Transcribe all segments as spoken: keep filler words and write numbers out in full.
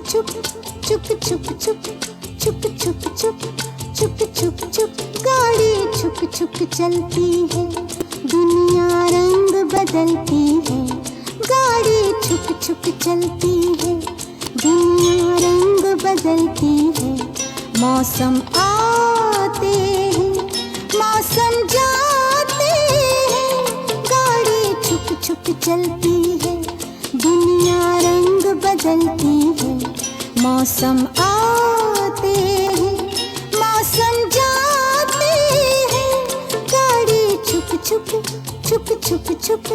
छुप छुप छुप छुप छुप छुप छुप छुप छुप छुप गाड़ी छुप छुप चलती है, दुनिया रंग बदलती है। गाड़ी छुप छुप चलती है, दुनिया रंग बदलती है। मौसम आते हैं, मौसम जाते हैं। गाड़ी छुप छुप चलती है, दुनिया रंग बदलती है। मौसम आते हैं, मौसम जाते हैं। गाड़ी छुप छुप छुप छुप छुप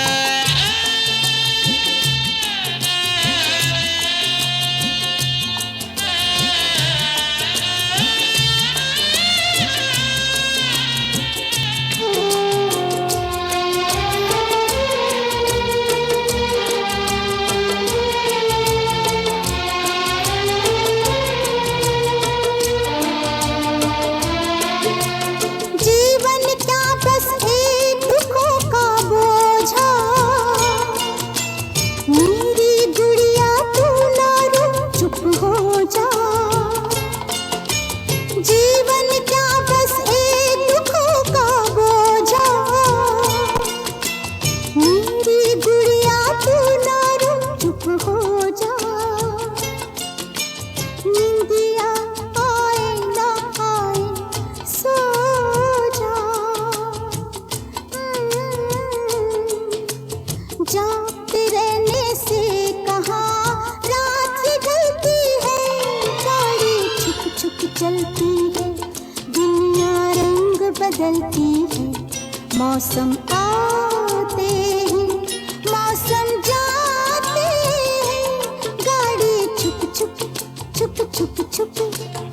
जाते रहने से कहाँ रात ढलती है। गाड़ी छुप छुप चलती है, दुनिया रंग बदलती है। मौसम आते हैं, मौसम जाते हैं। गाड़ी छुप छुप छुप छुप छुप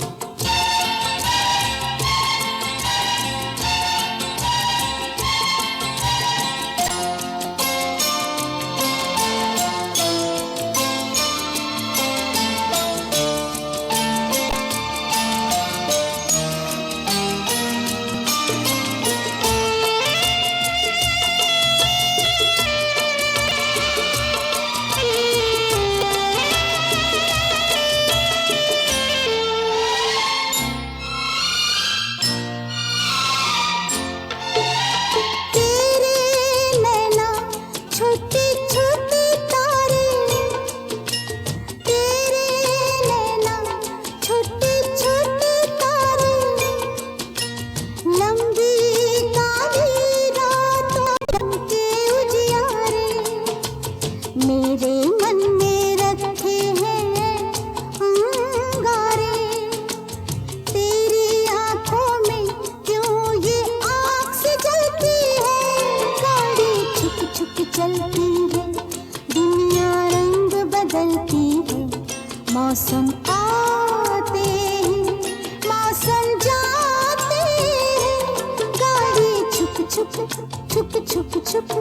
मेरे मन में रखे हैं अंगारे। तेरी आंखों में क्यों ये आग से जलती है। गाड़ी छुप छुप चलती है, दुनिया रंग बदलती है। मौसम आते हैं, मौसम जाते हैं। गाड़ी छुप छुप छुप छुप छुप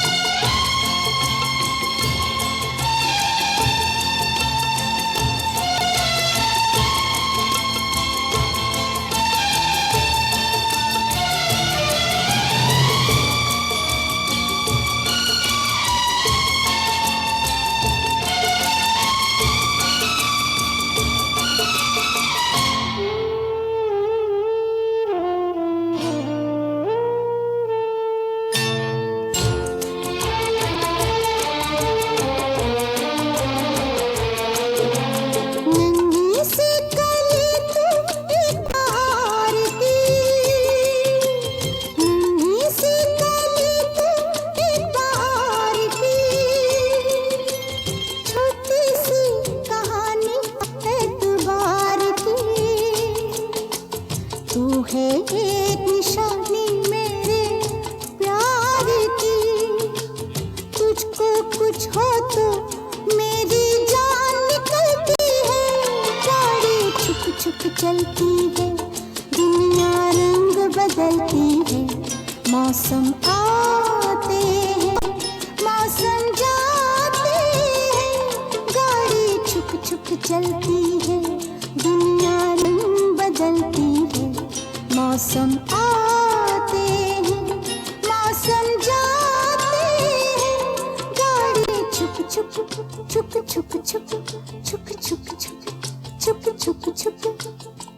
है एक निशानी मेरे प्यार की। तुझको कुछ हो तो मेरी जान निकलती है। गाड़ी छुप छुप चलती है, दुनिया रंग बदलती है। मौसम आते हैं, मौसम जाते हैं। गाड़ी छुप छुप चलती है, दुनिया रंग बदलती है। मौसम आते हैं, मौसम जाते हैं। गाड़ी छुप छुप छुप छुप छुप छुप छुप छुप छुप छुप छुप